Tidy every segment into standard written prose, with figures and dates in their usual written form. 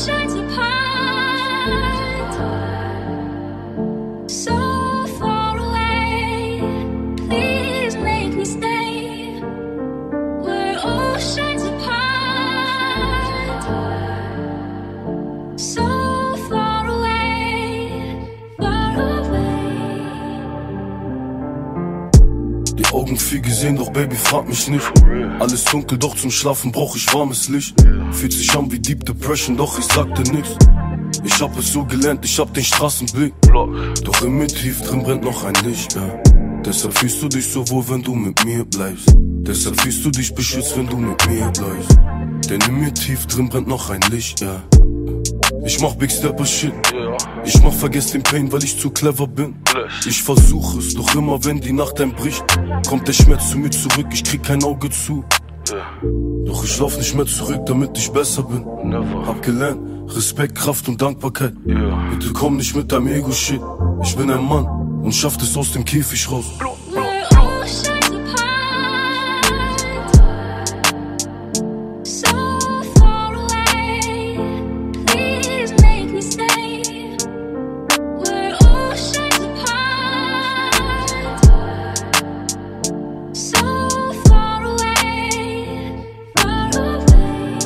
oceans apart, so far away. Please make me stay. We're oceans apart, so far away, far away. Die Augen viel gesehen, doch Baby, frag mich nicht. Alles dunkel, doch zum Schlafen brauch ich warmes Licht. Fühlt sich an wie Deep Depression, doch ich sagte nix. Ich hab es so gelernt, ich hab den Straßenblick. Doch in mir tief drin brennt noch ein Licht, ja. Deshalb fühlst du dich so wohl, wenn du mit mir bleibst. Deshalb fühlst du dich beschützt, wenn du mit mir läufst. Denn in mir tief drin brennt noch ein Licht, ja. Ich mach Big Stepper Shit. Ich mach vergess den Pain, weil ich zu clever bin. Ich versuch es, doch immer wenn die Nacht einbricht, kommt der Schmerz zu mir zurück, ich krieg kein Auge zu. Doch ich lauf nicht mehr zurück, damit ich besser bin. Hab gelernt, Respekt, Kraft und Dankbarkeit. Bitte komm nicht mit deinem Ego-Shit. Ich bin ein Mann und schaff es aus dem Käfig raus. We're oceans apart, so far away. Please make me stay. We're oceans apart, so far away, far away.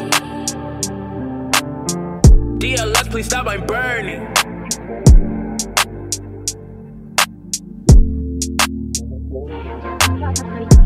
DLX, please stop, I'm burning. Thank you.